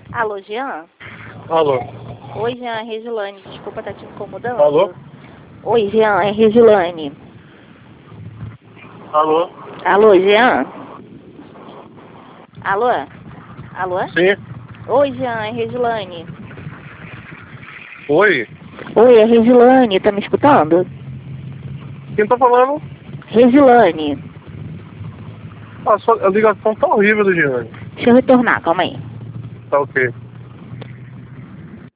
Alô, Jean? Alô? Oi, Jean, é Regilane. Desculpa estar te incomodando. Alô? Oi, Jean, é Regilane. Alô? Alô, Jean? Alô? Alô? Sim. Oi, Jean, é Regilane. Oi? Oi, é Regilane. Tá me escutando? Quem tá falando? Regilane. A ligação tá horrível do Giane. Deixa eu retornar, calma aí. Tá ok.